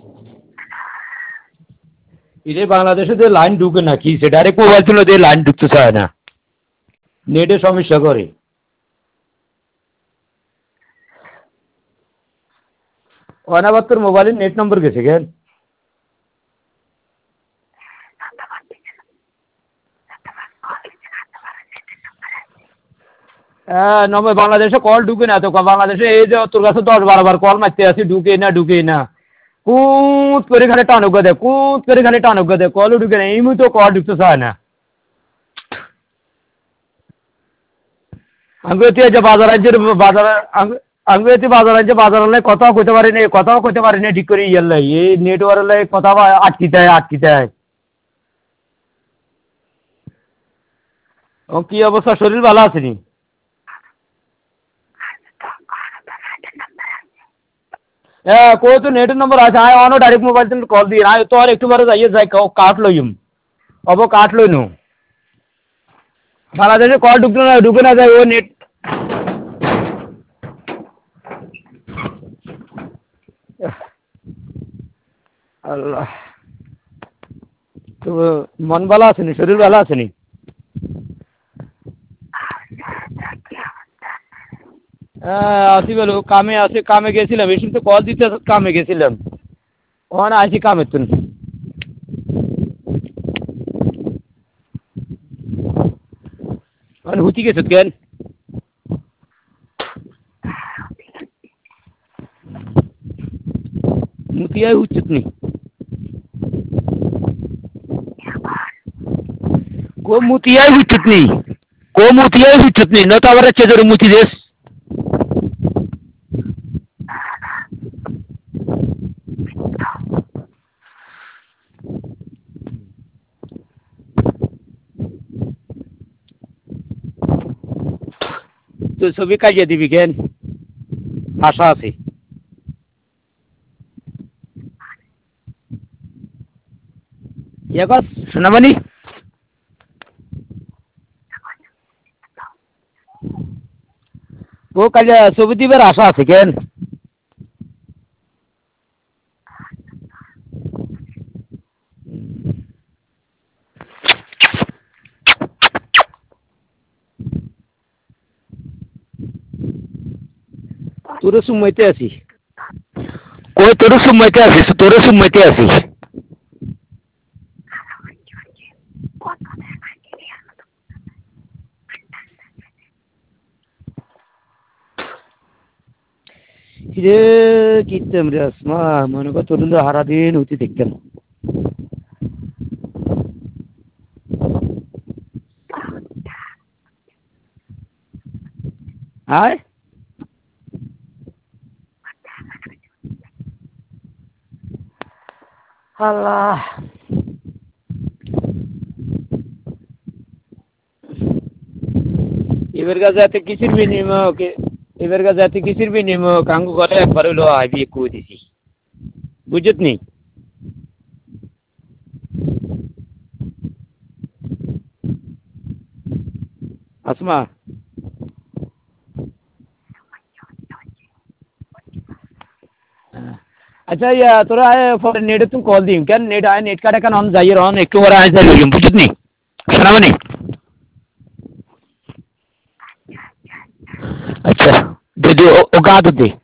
ইরে বাংলাদেশে যে লাইন ঢুকে না কি সে ডাইরেক্ট মোবাইল তুলে দিয়ে লাইন ঢুকতে চায় না, নেটে সমস্যা করে। অনাবার তোর মোবাইলের নেট নম্বর গেছে কেন? হ্যাঁ নম্বর বাংলাদেশে কল ঢুকে না তো, বাংলাদেশে এই যে তোর কাছে 10-12 বার কল মারতে আছি, ঢুকে না কুত করে খালি টানুক দে, কুত করে খালি টানুক দে, কলও ঢুকে না, এই মুহূর্তে কল ঢুকতে চায় না। আমি তুই যে বাজার রাজ্যের বাজার আমি তুই বাজার রাজ্যে বাজার কথাও কইতে পারি না ঠিক করে ইয়ার লাই এই নেটওয়ার্ক লাই কথা আটকিতে হয়। ও কি অবস্থা, শরীর ভালো আছে নি? হ্যাঁ কই তো নেটের নম্বর আছে, আয় অনো ডাইরেক্ট মোবাইল থেকে কল দিয়ে আয় তো, আর একটু বারে যাই কাট লইম কাট লইনু। বাংলাদেশে কল ঢুকে না যায় ও নেট। আল্লাহ, তো মন ভালো আছে নি, শরীর ভালো আছে নি? হ্যাঁ আসি বলো, কামে গেছিলাম, এই তো কল দিতে কামে গেছিলাম, ওখানে আসি কামের তুন। মানে হুতি গেছত কেন? মুতিয়াই হুচ্ছত নি মুতিয়াই হুচ্ছত নি নতো আবার চেজরে মুতি দেশ। তো ছবি কাজিয়ে দিবি কেন? আশা আছে। ইয়ে কর সোনামণি, ও কাজে ছবি দিবার আশা আছে কেন? তোরে সুমাইতে আছি, কই তোরে সুমাইতে আছি। রে কিতাম রে আসমা, মনে কর তোর হারা দিন হইতে দেখতাম। আয় আল্লাহ, এবার যাতে কিসির বিনিময় কাঙ্গু করে একবার হইলো আইবি কই দিছি, বুঝত নি? আসমা আচ্ছা ইয়া তোরা আয় পরে নেটে তুই কল দিম কেন, নেট কাটে কেন অন যাইয়ে রন একটু পরে আয় যাই লইম, বুঝত নি সোনামণি? আচ্ছা দে ও গা দে।